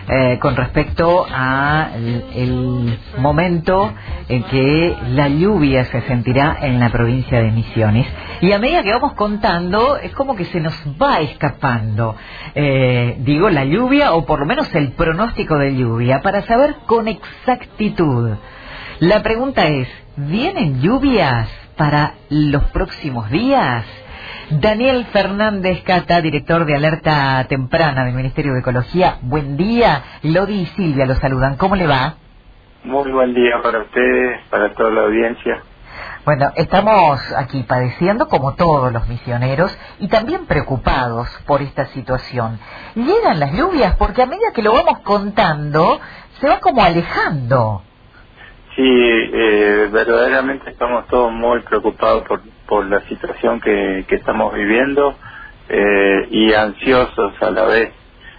con respecto a el momento en que la lluvia se sentirá en la provincia de Misiones. Y a medida que vamos contando, es como que se nos va escapando, digo, la lluvia, o por lo menos el pronóstico de lluvia, para saber con exactitud. La pregunta es, ¿vienen lluvias para los próximos días? Daniel Fernández Cata, director de Alerta Temprana del Ministerio de Ecología. Buen día. Lodi y Silvia lo saludan. ¿Cómo le va? Muy buen día para ustedes, para toda la audiencia. Bueno, estamos aquí padeciendo como todos los misioneros y también preocupados por esta situación. Llegan las lluvias porque a medida que lo vamos contando, se va como alejando. Sí, verdaderamente estamos todos muy preocupados por la situación que estamos viviendo y ansiosos a la vez.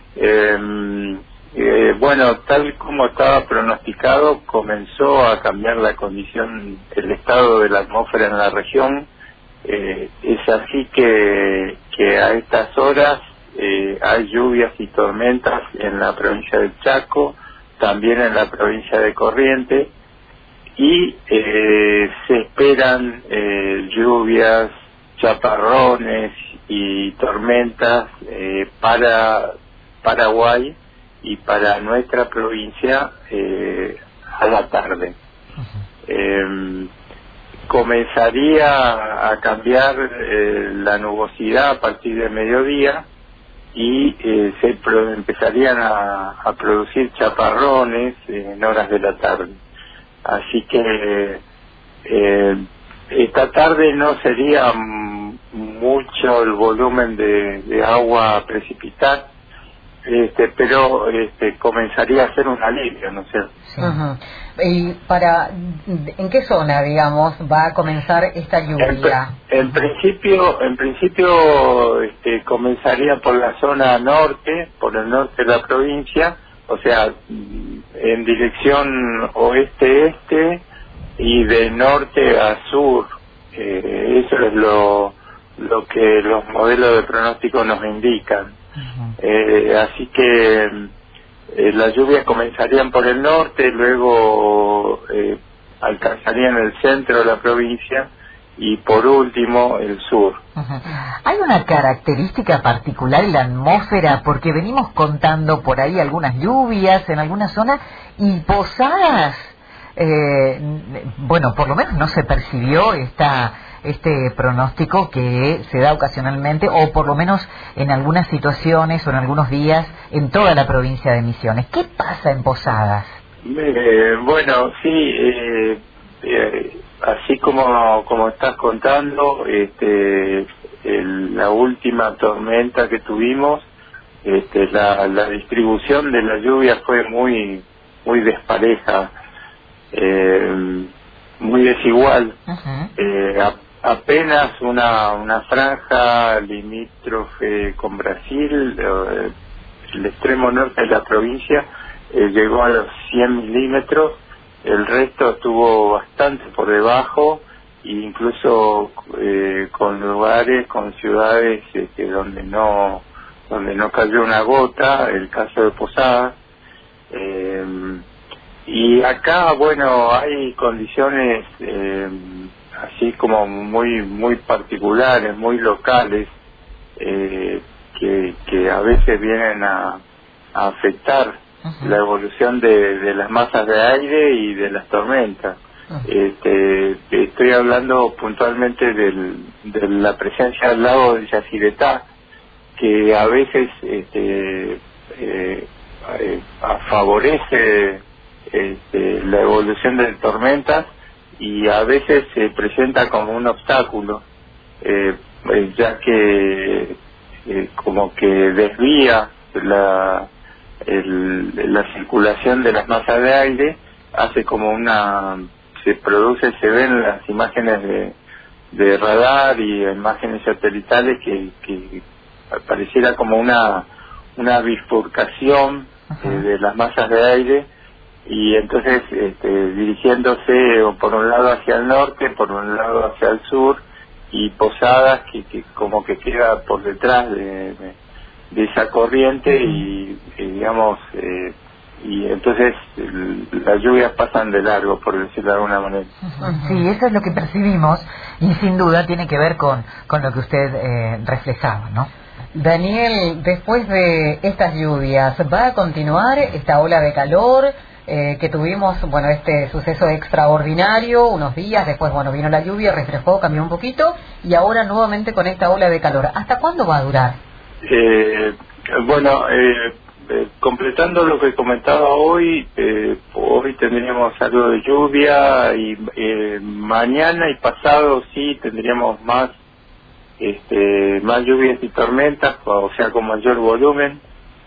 Bueno, tal como estaba pronosticado, comenzó a cambiar la condición, el estado de la atmósfera en la región. Es así que a estas horas hay lluvias y tormentas en la provincia del Chaco, también en la provincia de Corrientes, y se esperan lluvias, chaparrones y tormentas para Paraguay y para nuestra provincia a la tarde. Comenzaría a cambiar la nubosidad a partir de mediodía y empezarían a producir chaparrones en horas de la tarde. Así que esta tarde no sería mucho el volumen de agua a precipitar, pero comenzaría a ser un alivio, ¿no sé? Sí. ¿Y en qué zona, digamos, va a comenzar esta lluvia? En principio, comenzaría por la zona norte, por el norte de la provincia, o sea, en dirección oeste-este y de norte a sur. Eso es lo que los modelos de pronóstico nos indican. Así que las lluvias comenzarían por el norte, luego alcanzarían el centro de la provincia y por último el sur. ¿Hay una característica particular en la atmósfera? Porque venimos contando por ahí algunas lluvias en alguna zona y Posadas, bueno, por lo menos no se percibió este pronóstico que se da ocasionalmente, o por lo menos en algunas situaciones o en algunos días en toda la provincia de Misiones. ¿Qué pasa en Posadas? Bueno, sí, así como estás contando, la última tormenta que tuvimos, la distribución de la lluvia fue muy despareja, muy desigual. Apenas una franja limítrofe con Brasil, el extremo norte de la provincia, llegó a los 100 milímetros. El resto estuvo bastante por debajo, e incluso con lugares, con ciudades donde no cayó una gota, el caso de Posadas. Y acá, bueno, hay condiciones así como muy particulares, muy locales, que a veces vienen a afectar la evolución de las masas de aire y de las tormentas. Estoy hablando puntualmente de la presencia del lago de Yacyretá, que a veces favorece la evolución de tormentas y a veces se presenta como un obstáculo, ya que como que desvía la circulación de las masas de aire, hace como se ven las imágenes de radar y imágenes satelitales que pareciera como una bifurcación de las masas de aire, y entonces dirigiéndose por un lado hacia el norte, por un lado hacia el sur, y Posadas que como que queda por detrás de esa corriente y digamos, y entonces las lluvias pasan de largo, por decirlo de alguna manera. Sí, eso es lo que percibimos y sin duda tiene que ver con lo que usted reflejaba, ¿no? Daniel, después de estas lluvias, ¿va a continuar esta ola de calor que tuvimos, bueno, este suceso extraordinario, unos días, después, bueno, vino la lluvia, refrescó, cambió un poquito, y ahora nuevamente con esta ola de calor? ¿Hasta cuándo va a durar? Bueno, completando lo que comentaba hoy, hoy tendríamos algo de lluvia y mañana y pasado sí tendríamos más lluvias y tormentas, o sea, con mayor volumen,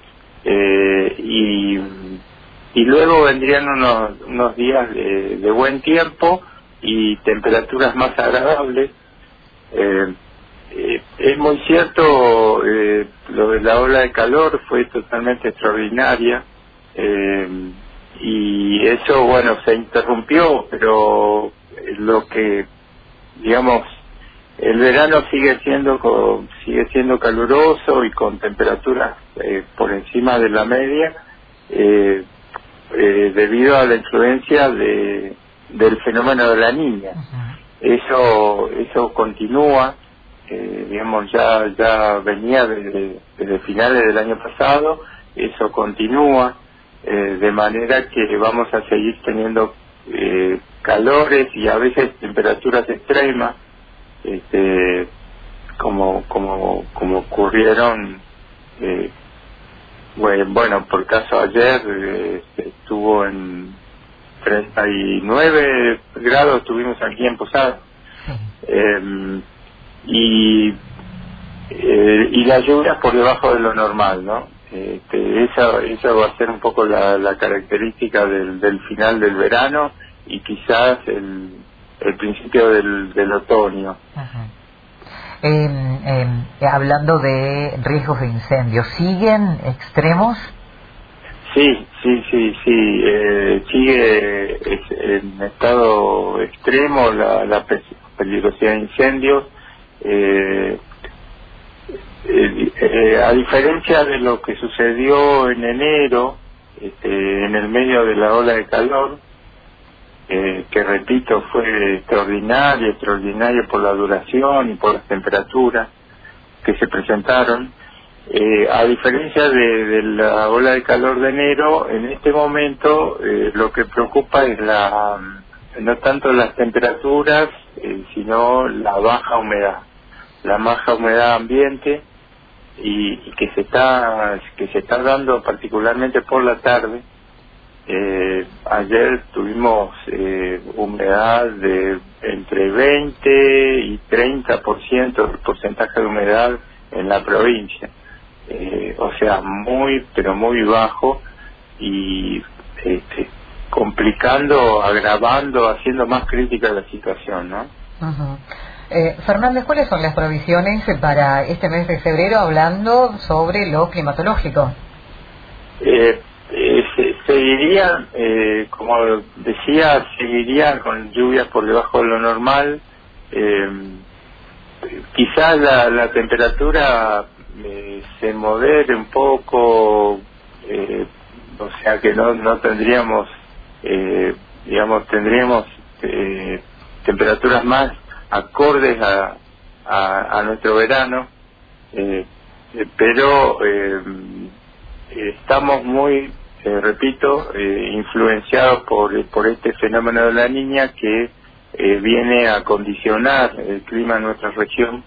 y luego vendrían unos días de buen tiempo y temperaturas más agradables. Es muy cierto, lo de la ola de calor fue totalmente extraordinaria, y eso, bueno, se interrumpió, pero lo que, digamos, el verano sigue siendo caluroso y con temperaturas por encima de la media, debido a la influencia del fenómeno de la Niña. Eso continúa, digamos, ya venía desde finales del año pasado, eso continúa, de manera que vamos a seguir teniendo calores y a veces temperaturas extremas, como ocurrieron, bueno, por caso ayer estuvo en 39 grados, estuvimos aquí en Posada, y las lluvias por debajo de lo normal, ¿no? Esa va a ser un poco la característica del final del verano y quizás el principio del otoño. Hablando de riesgos de incendios, ¿siguen extremos? Sí, sigue en estado extremo la peligrosidad de incendios, a diferencia de lo que sucedió en enero, en el medio de la ola de calor, que repito fue extraordinario por la duración y por las temperaturas que se presentaron. A diferencia de la ola de calor de enero, en este momento lo que preocupa es no tanto las temperaturas, sino la baja humedad ambiente, y que se está dando particularmente por la tarde. Ayer tuvimos humedad de entre 20 y 30% el porcentaje de humedad en la provincia, o sea, pero muy bajo, y complicando, agravando, haciendo más crítica la situación, ¿no? Fernández, ¿cuáles son las previsiones para este mes de febrero, hablando sobre lo climatológico? Seguirían, como decía, seguirían con lluvias por debajo de lo normal. Quizás la temperatura se modere un poco, o sea que no tendríamos, tendríamos temperaturas más acordes a nuestro verano, pero estamos muy, repito, influenciados por este fenómeno de la Niña, que viene a condicionar el clima en nuestra región,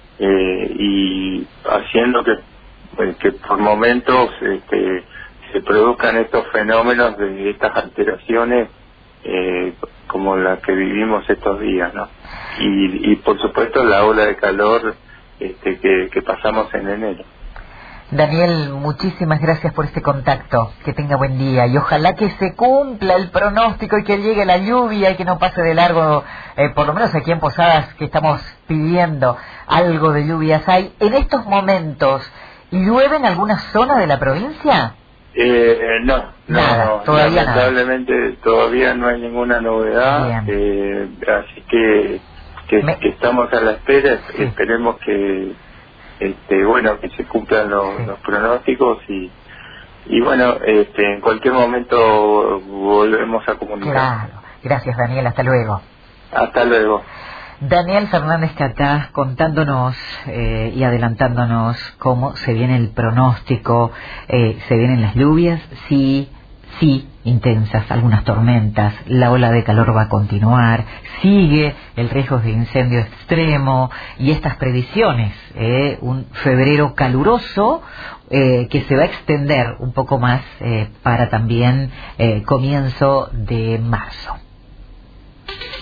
y haciendo que por momentos se produzcan estos fenómenos de estas alteraciones, como la que vivimos estos días, ¿no? Y por supuesto la ola de calor que pasamos en enero. Daniel, muchísimas gracias por este contacto. Que tenga buen día y ojalá que se cumpla el pronóstico y que llegue la lluvia y que no pase de largo, por lo menos aquí en Posadas, que estamos pidiendo algo de lluvias. ¿Hay en estos momentos llueve en alguna zona de la provincia? No, todavía lamentablemente nada. Todavía no hay ninguna novedad, así que estamos a la espera. Sí. Esperemos que que se cumplan los pronósticos Y bueno, en cualquier momento volvemos a comunicar. Claro. Gracias, Daniel. Hasta luego. Hasta luego. Daniel Fernández Catá contándonos y adelantándonos cómo se viene el pronóstico, se vienen las lluvias, sí, intensas, algunas tormentas, la ola de calor va a continuar, sigue el riesgo de incendio extremo y estas previsiones, un febrero caluroso que se va a extender un poco más para también comienzo de marzo.